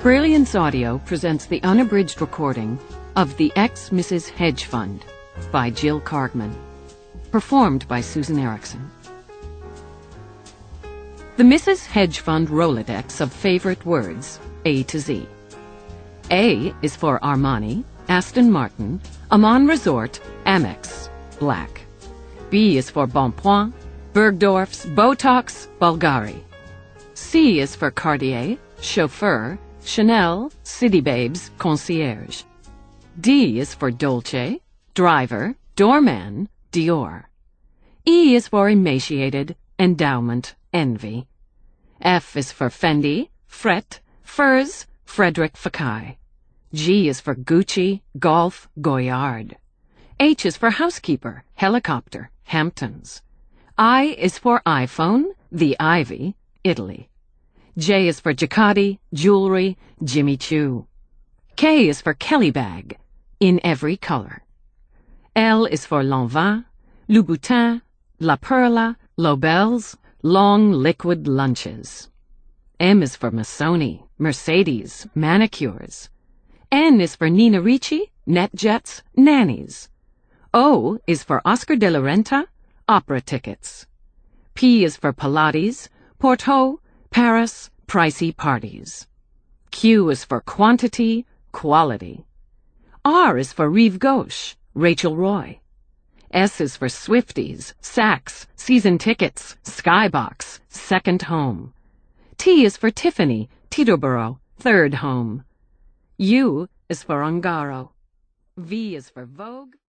Brilliance Audio presents the unabridged recording of The Ex-Mrs. Hedge Fund by Jill Kargman, performed by Susan Erickson. The Mrs. Hedge Fund Rolodex of favorite words, A to Z. A is for Armani, Aston Martin, Amman Resort, Amex, Black. B is for Bonpoint, Bergdorf's, Botox, Bulgari. C is for Cartier, Chauffeur, Chanel, City Babes, Concierge. D is for Dolce, Driver, Doorman, Dior. E is for Emaciated, Endowment, Envy. F is for Fendi, Fret, Furs, Frederick Fekkai. G is for Gucci, Golf, Goyard. H is for Housekeeper, Helicopter, Hamptons. I is for iPhone, The Ivy, Italy. J is for Jacquati, Jewelry, Jimmy Choo. K is for Kelly Bag, in every color. L is for Lanvin, Louboutin, La Perla, Lobels, long liquid lunches. M is for Missoni, Mercedes, manicures. N is for Nina Ricci, NetJets, nannies. O is for Oscar de la Renta, opera tickets. P is for Pilates, Porto, Paris, pricey parties. Q is for quantity, quality. R is for Rive Gauche, Rachel Roy. S is for Swifties, Saks, season tickets, Skybox, second home. T is for Tiffany, Teterboro, third home. U is for Ungaro. V is for Vogue.